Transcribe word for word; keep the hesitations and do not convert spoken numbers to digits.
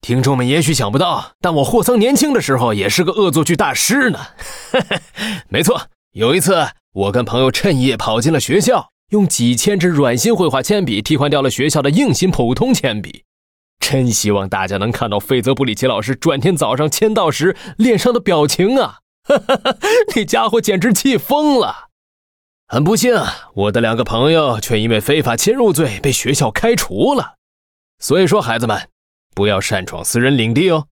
听众们也许想不到，但我霍桑年轻的时候也是个恶作剧大师呢。没错，有一次我跟朋友趁夜跑进了学校，用几千支软芯绘画铅笔替换掉了学校的硬芯普通铅笔。真希望大家能看到费泽布里奇老师转天早上签到时脸上的表情啊！那家伙简直气疯了。很不幸，我的两个朋友却因为非法侵入罪被学校开除了。所以说孩子们，不要擅闯私人领地哦。